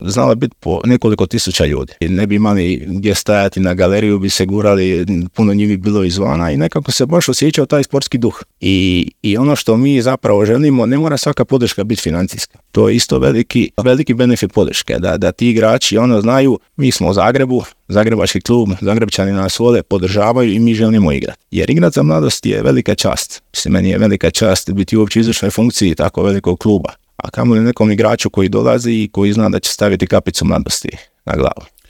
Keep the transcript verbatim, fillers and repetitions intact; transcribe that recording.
znalo biti po nekoliko tisuća ljudi. I ne bi imali gdje stajati, na galeriju bi se gurali, puno njih bi bilo izvana i nekako se baš osjećao taj sportski duh. I, i ono što mi zapravo želimo, ne mora svaka podrška biti financijska. To je isto veliki, veliki benefit podrške, da, da ti igrači ono znaju, mi smo u Zagrebu, Zagrebački klub, Zagrebčani nas vole, podržavaju i mi želimo igrati. Jer igrat za mladost je velika čast. Mislim, meni je velika čast biti uopće u izvršnoj funkciji tako velikog kluba. A kamoli nekom igraču koji dolazi i koji zna da će staviti kapicu mladosti na glavu.